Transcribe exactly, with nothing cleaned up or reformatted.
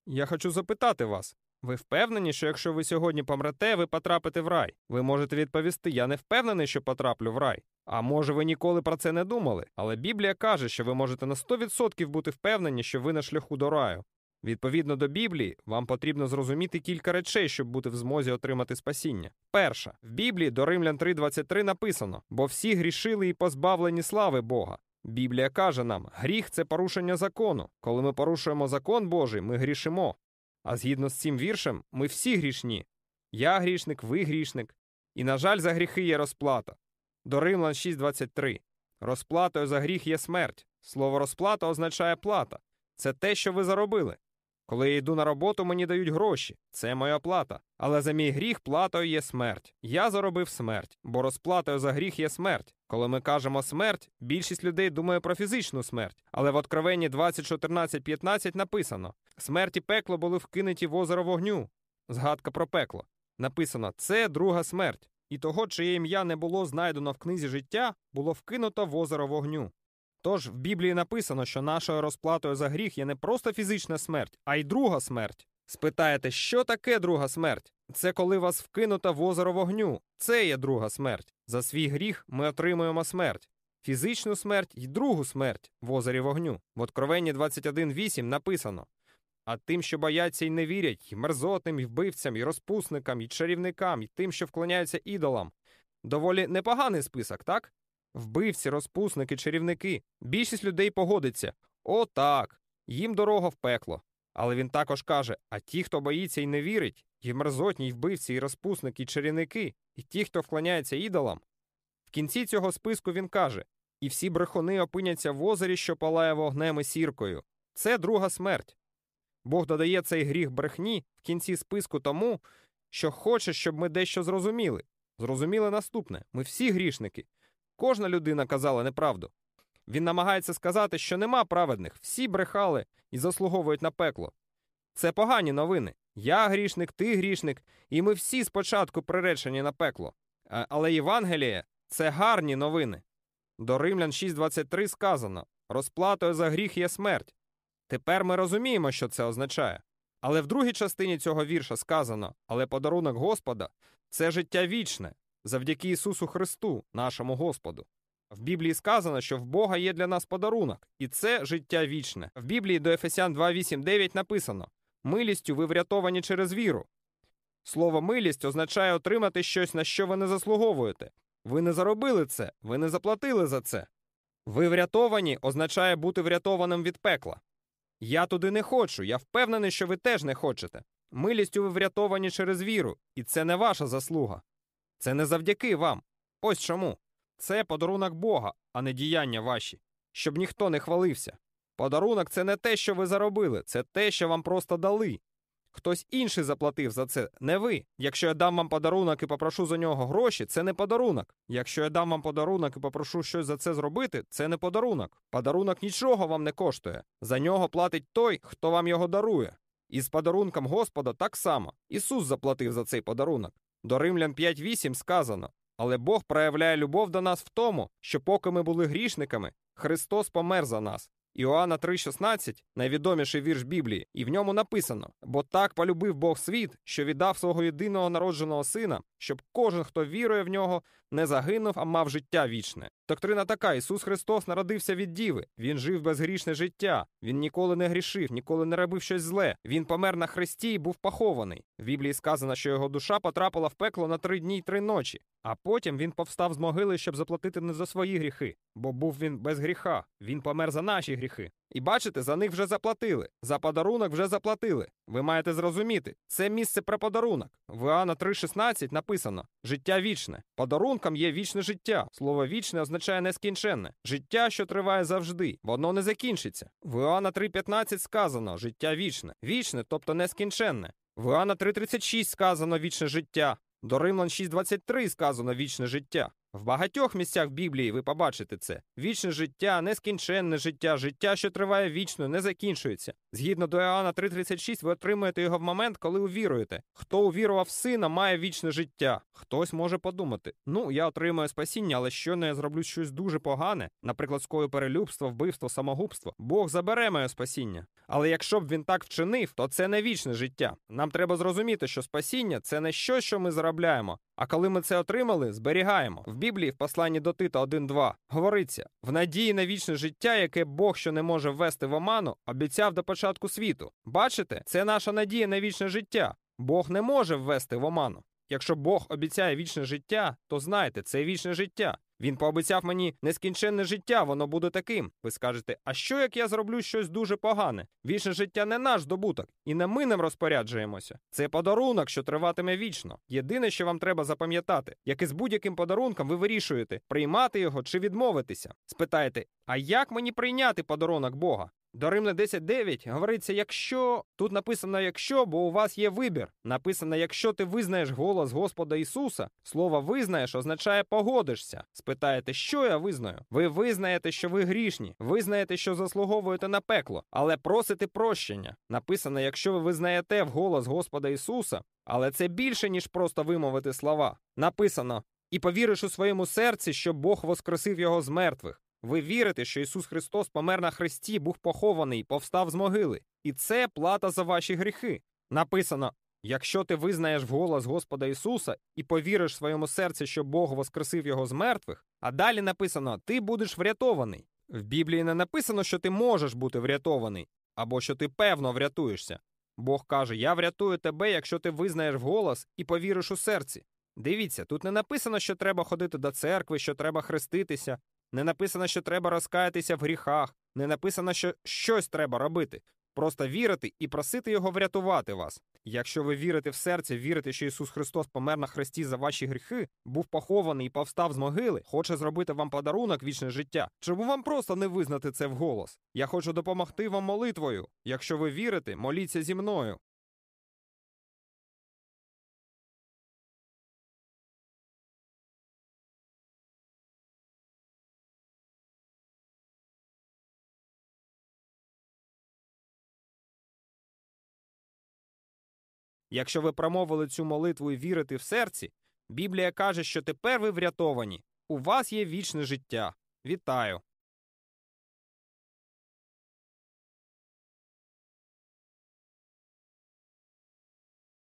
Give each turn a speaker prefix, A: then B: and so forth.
A: Я хочу запитати вас. Ви впевнені, що якщо ви сьогодні помрете, ви потрапите в рай? Ви можете відповісти: я не впевнений, що потраплю в рай. А може ви ніколи про це не думали? Але Біблія каже, що ви можете на сто відсотків бути впевнені, що ви на шляху до раю. Відповідно до Біблії, вам потрібно зрозуміти кілька речей, щоб бути в змозі отримати спасіння. Перша. В Біблії до Римлян три двадцять три написано: «Бо всі грішили і позбавлені слави Бога». Біблія каже нам, гріх – це порушення закону. Коли ми порушуємо закон Божий, ми грішимо. А згідно з цим віршем, ми всі грішні. Я грішник, ви грішник. І, на жаль, за гріхи є розплата. До Римлян шість двадцять три. Розплатою за гріх є смерть. Слово «розплата» означає плата. Це те, що ви заробили. Коли я йду на роботу, мені дають гроші. Це моя плата. Але за мій гріх платою є смерть. Я заробив смерть, бо розплатою за гріх є смерть. Коли ми кажемо «смерть», більшість людей думає про фізичну смерть. Але в Откровенні двадцять чотирнадцять п'ятнадцять написано: «Смерть і пекло були вкинуті в озеро вогню». Згадка про пекло. Написано: «Це друга смерть». І того, чиє ім'я не було знайдено в книзі життя, було вкинуто в озеро вогню. Тож в Біблії написано, що нашою розплатою за гріх є не просто фізична смерть, а й друга смерть. Спитаєте, що таке друга смерть? Це коли вас вкинуто в озеро вогню. Це є друга смерть. За свій гріх ми отримуємо смерть. Фізичну смерть і другу смерть в озері вогню. В Откровенні двадцять один вісім написано: «А тим, що бояться і не вірять, і мерзотним, і вбивцям, і розпусникам, і чарівникам, і тим, що вклоняються ідолам». Доволі непоганий список, так? Вбивці, розпусники, чарівники. Більшість людей погодиться: «О, так, їм дорога в пекло». Але він також каже: «А ті, хто боїться і не вірить, і мерзотні, і вбивці, і розпусники, і чарівники, і ті, хто вклоняється ідолам». В кінці цього списку він каже: «І всі брехуни опиняться в озері, що палає вогнем і сіркою». Це друга смерть. Бог додає цей гріх брехні в кінці списку тому, що хоче, щоб ми дещо зрозуміли. Зрозуміли наступне: ми всі грішники. Кожна людина казала неправду. Він намагається сказати, що нема праведних, всі брехали і заслуговують на пекло. Це погані новини. Я грішник, ти грішник, і ми всі спочатку приречені на пекло. Але Євангеліє – це гарні новини. До Римлян шість двадцять три сказано: «Розплатою за гріх є смерть». Тепер ми розуміємо, що це означає. Але в другій частині цього вірша сказано: «Але подарунок Господа – це життя вічне, завдяки Ісусу Христу, нашому Господу». В Біблії сказано, що в Бога є для нас подарунок, і це життя вічне. В Біблії до Ефесян два вісім дев'ять написано: «Милістю ви врятовані через віру». Слово «милість» означає отримати щось, на що ви не заслуговуєте. Ви не заробили це, ви не заплатили за це. Ви врятовані означає бути врятованим від пекла. Я туди не хочу, я впевнений, що ви теж не хочете. Милістю ви врятовані через віру, і це не ваша заслуга. Це не завдяки вам. Ось чому. Це подарунок Бога, а не діяння ваші. Щоб ніхто не хвалився. Подарунок – це не те, що ви заробили, це те, що вам просто дали. Хтось інший заплатив за це, не ви. Якщо я дам вам подарунок і попрошу за нього гроші, це не подарунок. Якщо я дам вам подарунок і попрошу щось за це зробити, це не подарунок. Подарунок нічого вам не коштує. За нього платить той, хто вам його дарує. І з подарунком Господа так само. Ісус заплатив за цей подарунок. До Римлян п'ять вісім сказано: «Але Бог проявляє любов до нас в тому, що поки ми були грішниками, Христос помер за нас». Іоанна три шістнадцять – найвідоміший вірш Біблії, і в ньому написано: «Бо так полюбив Бог світ, що віддав свого єдиного народженого сина, щоб кожен, хто вірує в нього, не загинув, а мав життя вічне». Доктрина така: Ісус Христос народився від діви, Він жив безгрішне життя, Він ніколи не грішив, ніколи не робив щось зле, Він помер на хресті і був похований. В Біблії сказано, що його душа потрапила в пекло на три дні й три ночі, а потім він повстав з могили, щоб заплатити не за свої гріхи, бо був він без гріха, він помер за наші гріхи. І бачите, за них вже заплатили, за подарунок вже заплатили. Ви маєте зрозуміти, це місце про подарунок. В Іоанна три шістнадцять написано: «Життя вічне». Подарунком є вічне життя. Слово «вічне» означає нескінченне. Життя, що триває завжди, воно не закінчиться. В Іоанна три п'ятнадцять сказано: «Життя вічне». Вічне, тобто нескінченне. В Іоанна три тридцять шість сказано: «Вічне життя». До Римлян шість двадцять три сказано: «Вічне життя». В багатьох місцях Біблії ви побачите це. Вічне життя, нескінченне життя, життя, що триває вічно, не закінчується. Згідно до Іоанна три тридцять шість, ви отримуєте його в момент, коли увіруєте. Хто увірував в Сина, має вічне життя. Хтось може подумати, ну, я отримую спасіння, але щойно я зроблю щось дуже погане, наприклад, скою перелюбство, вбивство, самогубство, Бог забере моє спасіння. Але якщо б він так вчинив, то це не вічне життя. Нам треба зрозуміти, що спасіння – це не щось, що ми заробляємо, а коли ми це отримали, зберігаємо. В Біблії, в посланні до Тита один два, говориться: «В надії на вічне життя, яке Бог, що не може ввести в оману, обіцяв до початку світу». Бачите? Це наша надія на вічне життя. Бог не може ввести в оману. Якщо Бог обіцяє вічне життя, то знайте, це вічне життя. Він пообіцяв мені нескінченне життя, воно буде таким. Ви скажете, а що як я зроблю щось дуже погане? Вічне життя не наш здобуток, і не ми ним розпоряджаємося. Це подарунок, що триватиме вічно. Єдине, що вам треба запам'ятати, як і з будь-яким подарунком ви вирішуєте, приймати його чи відмовитися. Спитаєте, а як мені прийняти подарунок Бога? До Римлян десять дев'ять говориться, якщо... Тут написано «якщо», бо у вас є вибір. Написано «якщо ти визнаєш голос Господа Ісуса». Слово «визнаєш» означає «погодишся». Спитаєте, що я визнаю? Ви визнаєте, що ви грішні. Визнаєте, що заслуговуєте на пекло. Але просите прощення. Написано «якщо ви визнаєте в голос Господа Ісуса». Але це більше, ніж просто вимовити слова. Написано «і повіриш у своєму серці, що Бог воскресив його з мертвих». Ви вірите, що Ісус Христос помер на хресті, був похований, повстав з могили. І це плата за ваші гріхи. Написано, якщо ти визнаєш вголос Господа Ісуса і повіриш в своєму серці, що Бог воскресив його з мертвих, а далі написано, ти будеш врятований. В Біблії не написано, що ти можеш бути врятований, або що ти певно врятуєшся. Бог каже, я врятую тебе, якщо ти визнаєш вголос і повіриш у серці. Дивіться, тут не написано, що треба ходити до церкви, що треба хреститися. Не написано, що треба розкаятися в гріхах. Не написано, що щось треба робити. Просто вірити і просити Його врятувати вас. Якщо ви вірите в серце, вірите, що Ісус Христос помер на хресті за ваші гріхи, був похований і повстав з могили, хоче зробити вам подарунок вічне життя, чому вам просто не визнати це вголос? Я хочу допомогти вам молитвою. Якщо ви вірите, моліться зі мною. Якщо ви промовили цю молитву і вірите в серці, Біблія каже, що тепер ви врятовані. У вас є вічне життя. Вітаю!